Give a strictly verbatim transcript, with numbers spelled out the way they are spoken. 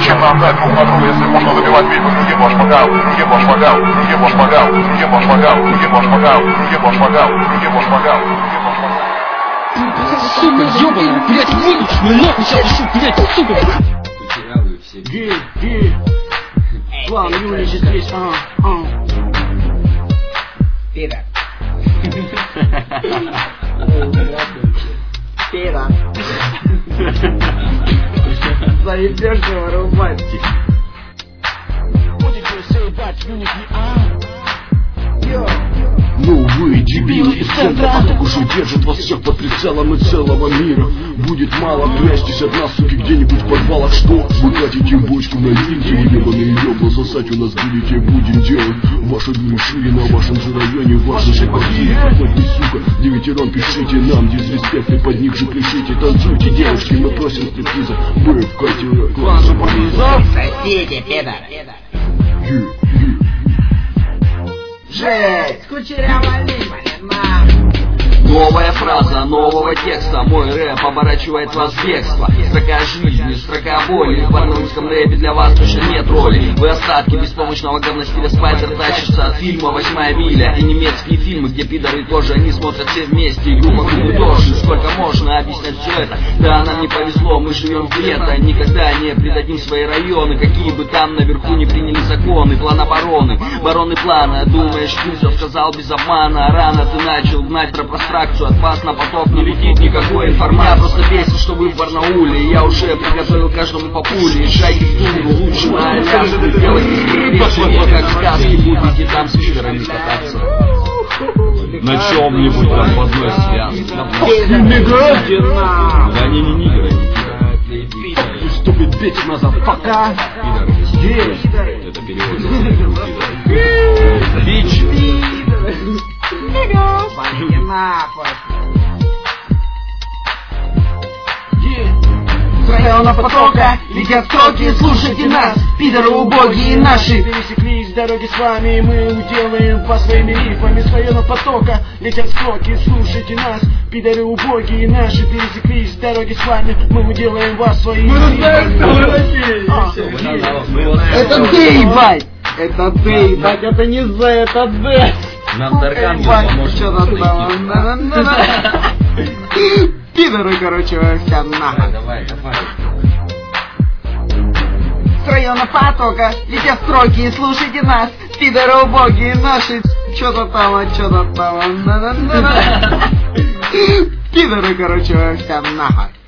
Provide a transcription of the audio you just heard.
Зачем нам дать друг на друга, если можно добивать битву? Ебо шмагал, ебо шмагал, ебо шмагал, ебо шмагал, ебо шмагал, ебо шмагал, ебо шмагал, ебо шмагал. Сука, ёбаная, блядь, вылечь, ну нахуй сейчас решу, блядь, сука! Кучерявые все. Гей, гей. План Юли же здесь, ага, ага. Пидор. Пидор. Заебешь его рубать. Ну вы, дебилы из центра, поток уже держит вас всех под прицелом и целого мира. Будет мало, прячьтесь от нас, суки, где-нибудь в подвалах. Что? Вы катите бочку на винте, вы ебаные ёбла, сосать у нас будете, будем делать. Ваши дыры шире на вашем же районе, ваши же квартиры. Хоть не сука, девятером пишите нам, дизреспект и под них же пляшите. Танцуйте, девушки, мы просим стриптиза. Мы в кате класса полиза. Соседи, пидор. Е, е. Жесть! Кучерявая лимонада. Новая фраза нового текста. Мой рэп оборачивает вас в бегство. Строка жизни, строка боли. В английском рэпе для вас точно нет роли. Вы остатки беспомощного говностиля. Спайдер тащится от фильма «Восьмая миля». И немецкие фильмы, где пидоры тоже они смотрят все вместе. И группа Гугл тоже. Сколько можно объяснять все это? Да, нам не повезло, мы живем в лето. Никогда не предадим свои районы. Какие бы там наверху не приняли законы. План обороны, бароны плана. Думаешь, ты все сказал без обмана. Рано ты начал гнать про пространство. От вас на поток не летит никакой информации. Я просто бесит, что вы в Барнауле. Я уже приготовил каждому по пуле. Езжайте в тундру, лучше на Аляску. Делайте скорее, как сказки. Будете там с пидорами кататься. На чем-нибудь там в одной связке. Да не, не нигеры, не пидоры. Ступит бить назад, пока. Это перевод. Бич. Пойди нахуй. С района потока летят строки, слушайте нас, пидоры убогие наши. Пересеклись дороги с вами, мы уделаем по своими рифами. С района потока летят строки, слушайте нас, пидоры убогие наши. Пересеклись дороги с вами, мы уделаем вас своими рифами. Это ты, ебать! Это ты, ебать, это не З, это Д. Нам Даркан поможет. Что-то стало. Пидоры, короче, вся нахуй. Давай, давай. С района потока летят строки, слушайте нас, пидоры убогие наши. Что-то там, что-то там. Пидоры, короче, вся нахуй.